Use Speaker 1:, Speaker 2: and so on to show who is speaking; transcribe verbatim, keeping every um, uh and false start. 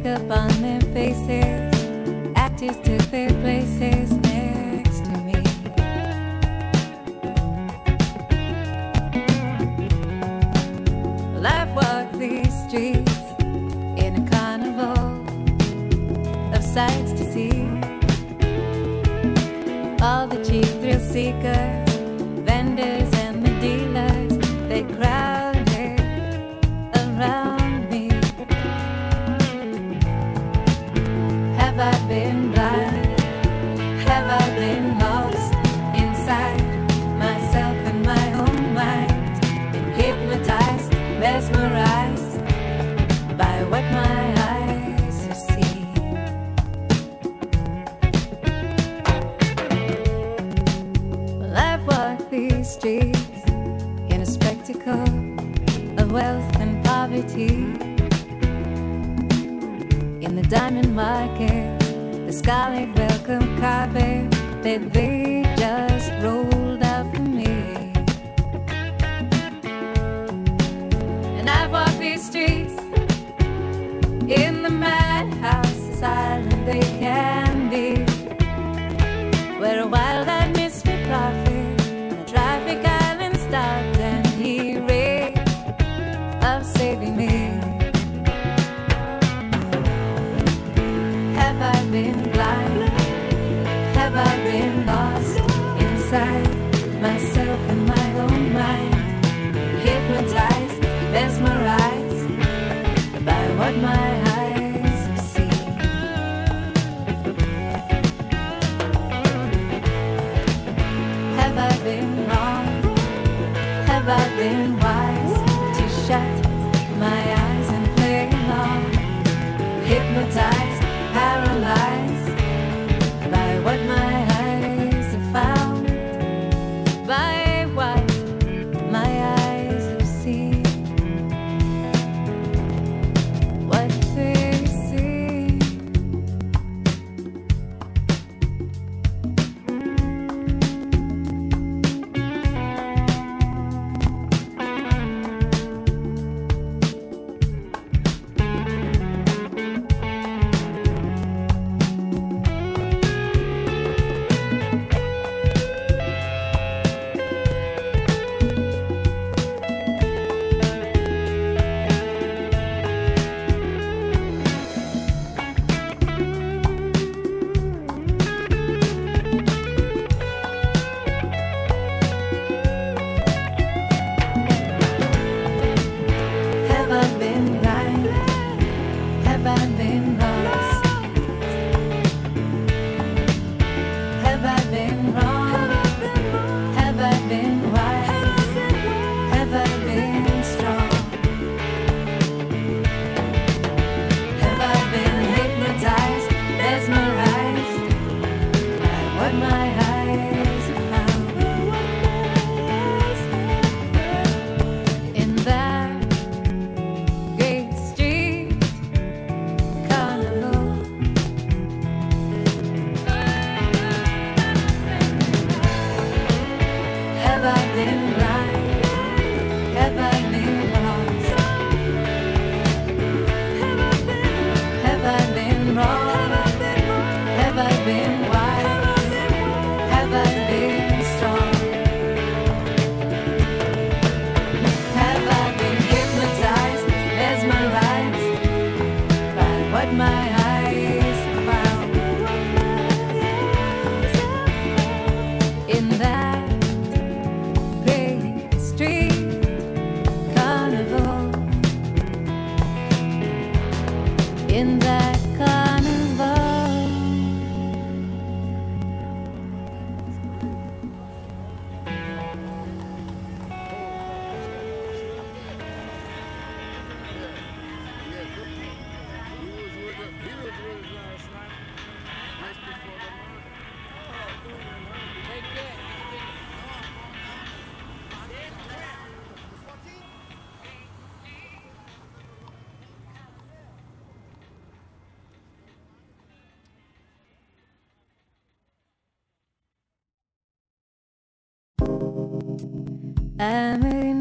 Speaker 1: makeup on their faces, actors took their places next to me. Well, I've walked these streets in a carnival of sights to see. All the cheap thrill seekers, vendors and the dealers, they crowded around me. Have I been blind? Have I been lost inside myself and my own mind? Been hypnotized, mesmerized by what my eyes have seen. Well, I've walked these streets in a spectacle of wealth and poverty. In the diamond market, the scarlet welcome carpet that they just rolled out for me. And I've walked these streets in the madhouse, as island they can be, where a wild-eyed misfit prophet, a traffic island stopped and he raved of saving me. Have I been blind? Have I been lost inside myself and my own mind? Hypnotized, mesmerized by what my eyes have seen. Have I been wrong? Have I been wise to shut my eyes and play along? Hypnotized, paralyzed by what my eyes have found, by what my eyes have seen, what they see. Have I been blind? Have I been lost? Have I been wrong? Have I been wise? Have I been strong? Have I been hypnotized, mesmerized by what my eyes have found? In that great street carnival, have I been blind? Have I been lost? Have I been wrong? Have I been wise? Have I been strong? Have I been hypnotized, mesmerized by what my eyes have found? In that great street carnival, in that carnival. I'm a